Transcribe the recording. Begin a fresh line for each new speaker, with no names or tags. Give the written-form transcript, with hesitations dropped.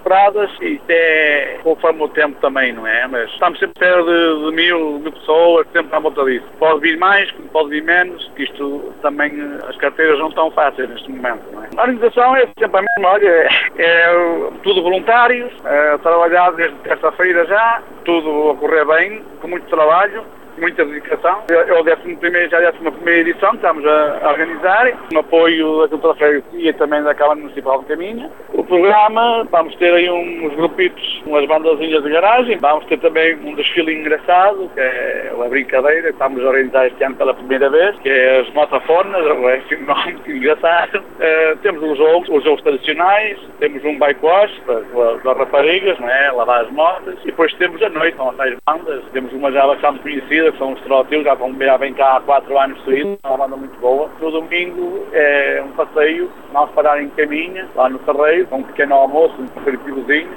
recuperadas e isto é conforme o tempo também, não é? Mas estamos sempre perto de mil pessoas, sempre à volta disso. Pode vir mais, pode vir menos, que isto também, as carteiras não estão fáceis neste momento, não é? A organização é sempre a mesma, olha, é tudo voluntários, trabalhar desde terça-feira já, tudo a correr bem, com muito trabalho, muita dedicação. É o 11ª edição que estamos a organizar, no apoio da Cultura Freguesia e também da Câmara Municipal de Caminha. O programa, vamos ter aí uns grupitos, umas bandazinhas de garagem, vamos ter também um desfile engraçado, que é uma brincadeira, que estamos a organizar este ano pela primeira vez, que é as motofonas, é um nome muito engraçado. Temos os jogos tradicionais, temos um bike wash para raparigas, não é? Lavar as motas, e depois temos a noite, com as bandas, temos uma já bastante conhecida, que são os Trotil, já vem cá há 4 anos seguidos, é uma banda muito boa. No domingo é um passeio, vamos parar em Caminha, lá no Terreiro, com um pequeno almoço, um aperitivozinho,